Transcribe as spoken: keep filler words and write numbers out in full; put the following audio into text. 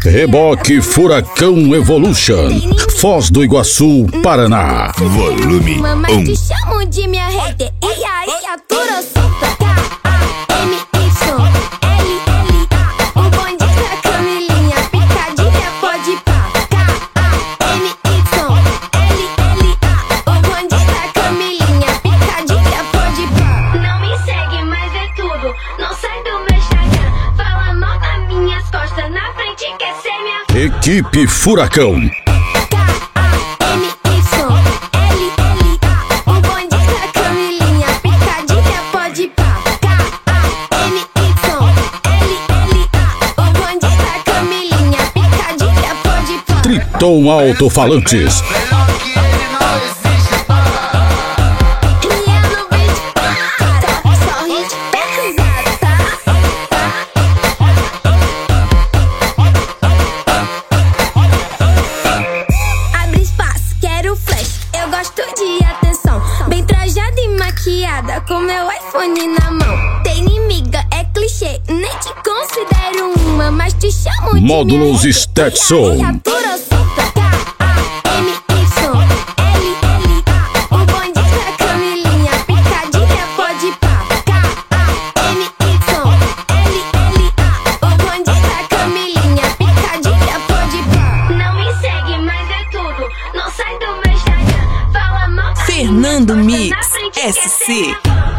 Reboque Furacão Evolution, Foz do Iguaçu, Paraná. Volume Mamãe, um. te chamo de minha hater. E aí, atura solta. K A M Y L L A. O bonde da Camilinha, picadinha pode pá. K A M Y L L A. O bonde da Camilinha, picadinha pode pá. Não me segue, mas é tudo. Não sai do meu Instagram. Fala mal nas minhas costas. Na frente quer ser minha. Equipe Furacão. Triton Alto-Falantes. Abre espaço, quero flash. Eu gosto de atenção. Bem trajada e maquiada, com meu iPhone na mão. Tem inimiga, é clichê, nem te considero uma, mas te chamo de Módulos minha Stetson. criatura solta. K A M Y L L A. O bonde da Camilinha, picadinha pode pá. K A M Y L L A. O bonde da Camilinha, picadinha pode pá. Não me segue, mas é tudo. Não sai do meu Instagram. Fala mal. Fernando Mix S C.